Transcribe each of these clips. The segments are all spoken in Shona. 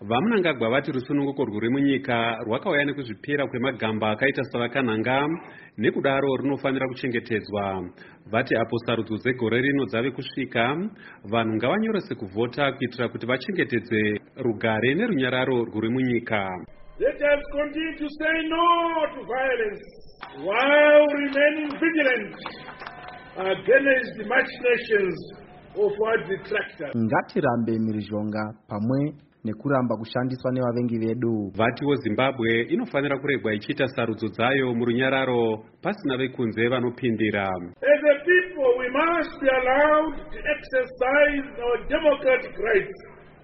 Vamunangagwa vati rusununguko rwuri munyika rwakauya nekuzvipera kwemagamba akaita savakanhanga, nekudaro rinofanira kuchengetedzwa. Vati apo sarudzo dzegore rino dzave kusvika, vanhu ngavanyorese kuvhota kuitira kuti vachengetedze rugare nerunyararo rwuri munyika. Let us continue to say no to violence while remaining vigilant against the machinations of our detractors. Ngatirambe mhirizhonga pamwe nekuramba kushandiswa nevavengi vedu. Vatiwo Zimbabwe inofanira kuregwa ichiita sarudzo dzayo murunyararo pasina vekunze vanopindira. As a people, we must be allowed to exercise our democratic rights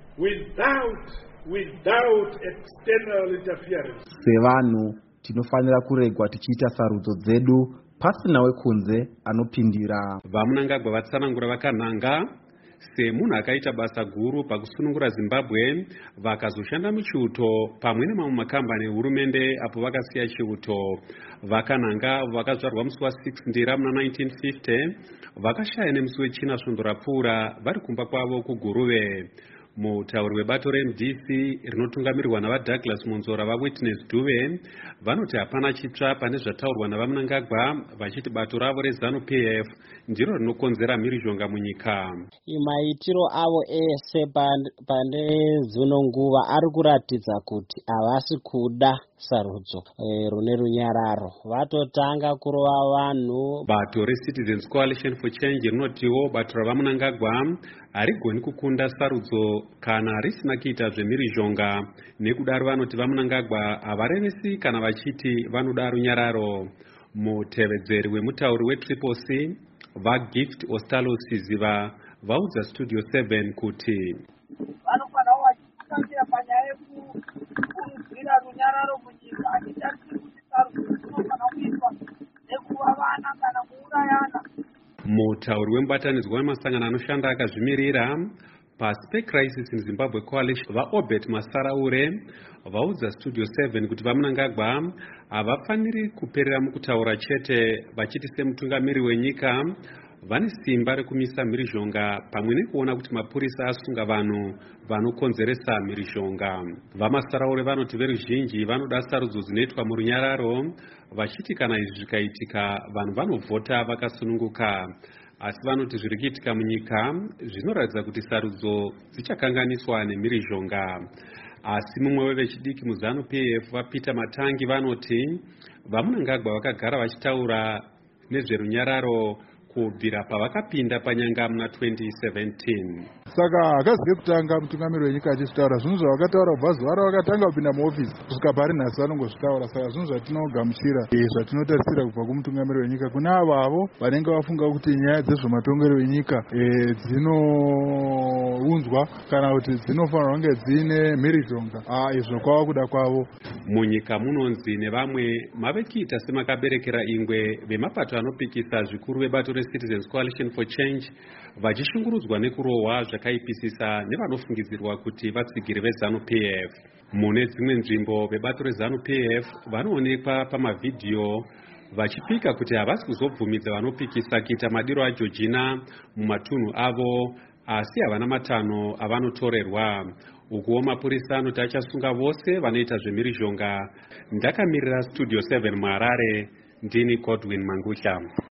without external interference. Sevanhu tinofanira kuregwa tichiita sarudzo dzedu pasina wekunze anopindira. Vamunangagwa vatsanangura vakanhanga semunhu akaita basa guru pakusunungura Zimbabwe vakazoshanda muchiuto pamwe nemamwe makambani ehurumende apo vakasiya chiuto. Vakanhanga vakazvarwa musi wa6 Ndira muna 1950 vakashaya nemusi wechina svondo rapfuura vari kumba kwavo kuGuruve. Mutauri webato reMDC rinotungamirirwa navaDouglas Monzora vaWitness Dube vanoti hapana chitsva pane zvataurwa navamunangagwa, vachiti bato ravo reZANU-PF ndiro rinokonzera mhirizhonga munyika. Maitiro avo ese pane dzino nguva ari kuratidza kuti havasi kuda sarudzo rune runyararo, vatotanga kurova vanhu. Bato reCitizens Coalition for Change rinotiwo bato ravamunangagwa harigoni kukunda sarudzo kana risina kuita zvemhirizhonga. Nekudaro vanoti vamunangagwa havarevesi kana vachiti vanoda runyararo. Mutevedzeri wemutauri weTriple C vaGift Ostalo Siziva vaudza Studio 7 kuti vanofanira vachitangira panyaya yekukurudzira runyararo munyika, hachitarisi kuti sarudzo dzinofanira kuitwa nekuva vana kana kuurayana. Mutauri wemubatanidzwa wemasangano anoshanda akazvimirira pasi peCrisis in Zimbabwe Coalition vaObert Masaraure vaudza Studio 7 kuti vamunangagwa havafaniri kuperera mukutaura chete, vachiti semutungamiri wenyika vane simba rekumisa mhirizhonga pamwe nekuona kuti mapurisa asunga vanhu vanokonzeresa mhirizhonga. VaMasaraure vanoti veruzhinji vanoda sarudzo dzinoitwa murunyararo, vachiti kana izvi zvikaitika vanhu vanovhota vakasununguka. Asi vanoti zviri kuitika munyika zvinoratidza kuti sarudzo dzichakanganiswa nemhirizhonga. Asi mumwe wevechidiki muZANU-PF vaPeter Matangi vanoti vamunangagwa vakagara vachitaura nezverunyararo kubvira pavakapinda panyanga muna 2017. Saka hakazi kutanga mutungamiri wenyika achitaura zvinhu zvavakataura kubva zuva ravakatanga kupinda muofisi kusvika pari nhasi vanongozvitaura. Saka zvinhu zvatinogamuchira zvatinotarisira kubva kumutungamiri wenyika kune avavo vanenge vafunga kuti nyaya dzezvematongero enyika dzinounzwa kana kuti dzinofanira kunge dzine mhirizhonga. Izvo kwava kuda kwavo. Munyika munonzi nevamwe mave kuita semakaberekera ingwe vemapato anopikisa zvikuru vebato reCitizens Coalition for Change vachishungurudzwa nekurohwa zvakaipisisa nevanofungidzirwa kuti vatsigiri veZANU-PF. Mune dzimwe nzvimbo vebato reZANU-PF vanoonekwa pamavhidhiyo vachipika kuti havasi kuzobvumidza vanopikisa kuita madiro aJoργina mumatunhu avo, asi havana matanho avanotorerwa. Ukuwo mapurisa anoti achasunga vose vanoita zvemhirizhonga. Ndakamirira Studio 7 muHarare, ndini Godwin Mangusha.